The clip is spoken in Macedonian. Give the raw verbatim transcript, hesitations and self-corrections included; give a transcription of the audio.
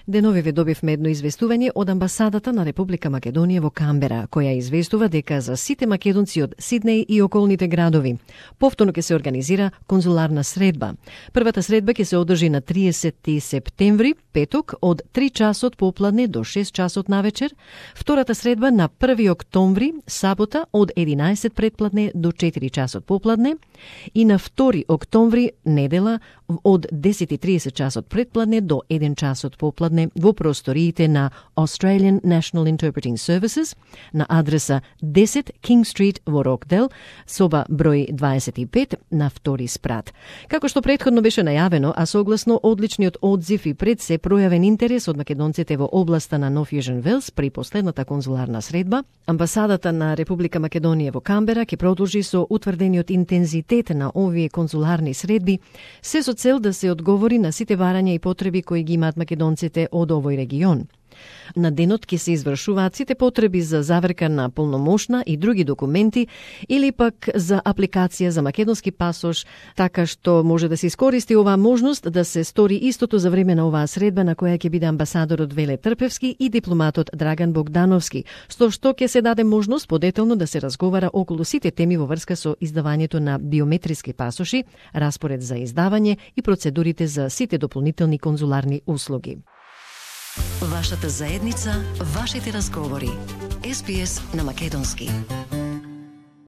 Деновиве добивме едно известување од амбасадата на Република Македонија во Камбера, која известува дека за сите македонци од Сиднеј и околните градови повторно ќе се организира конзуларна средба. Првата средба ќе се одржи на триесети септември, петок, од три часот попладне до шест часот навечер, втората средба на први октомври, сабота, од единаесет предпладне до четири часот попладне и на втори октомври, недела, од десет и триесет часот предпладне до еден часот попладне во просториите на Australian National Interpreting Services на адреса десет King Street во Рокдел, соба број дваесет и пет на втори спрат. Како што претходно беше најавено, а согласно одличниот одзив и пред се пројавен интерес од македонците во областа на Нов Јужен Велс при последната конзуларна средба, амбасадата на Република Македонија во Камбера ќе продолжи со утврдениот интензитет на овие конзуларни средби, се со цел да се одговори на сите барања и потреби кои ги имаат македонците од овој регион. На денот ќе се извршуваат сите потреби за заверка на полномошна и други документи или пак за апликација за македонски пасош, така што може да се искористи оваа можност да се стори истото за време на оваа средба на која ќе биде амбасадорот Веле Трпевски и дипломатот Драган Богдановски, со што ќе се даде можност подетелно да се разговара околу сите теми во врска со издавањето на биометриски пасоши, распоред за издавање и процедурите за сите дополнителни конзуларни услуги. Вашата заедница, вашите разговори. Ес Би Ес на македонски.